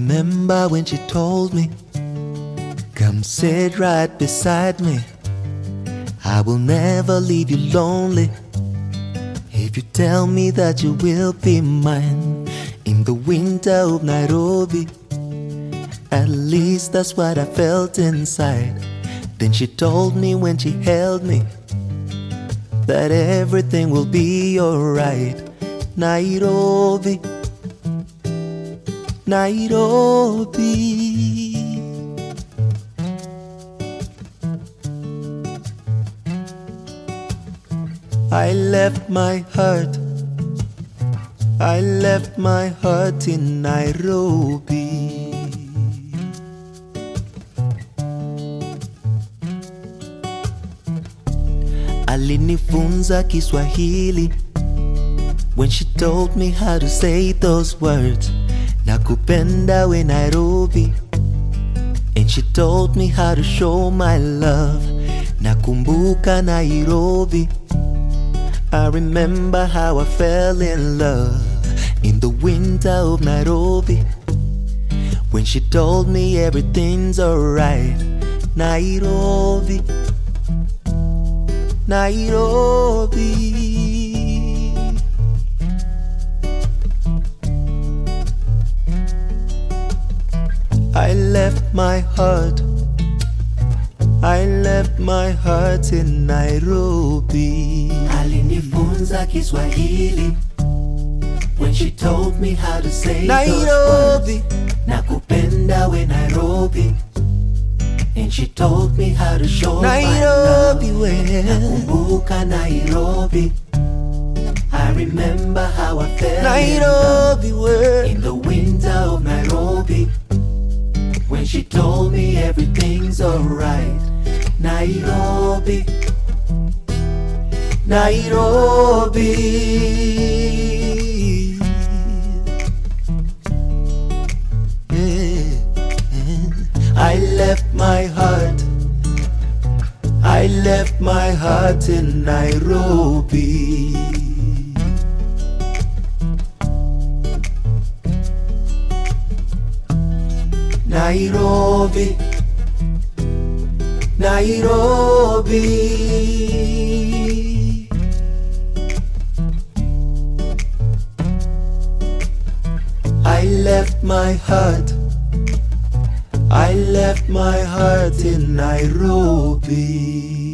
remember when she told me, come sit right beside me. I will never leave you lonely if you tell me that you will be mine. In the winter of Nairobi, at least that's what I felt inside. Then she told me when she held me that everything will be alright. Nairobi, Nairobi. I left my heart in Nairobi. Alinifunza Kiswahili when she told me how to say those words. Nakupenda we Nairobi. And she told me how to show my love. Nakumbuka Nairobi. I remember how I fell in love in the winter of Nairobi, when she told me everything's alright. Nairobi, Nairobi. I left my heart in Nairobi. Alinifunza Kiswahili when she told me how to say Nairobi. Nakupenda we Nairobi. And she told me how to show Nairobi my love. Nakumbuka Nairobi. I remember how I felt Nairobi in the winter of Nairobi, when she told me everything's alright. Nairobi, Nairobi. Yeah. I left my heart in Nairobi. Nairobi, Nairobi. I left my heart in Nairobi.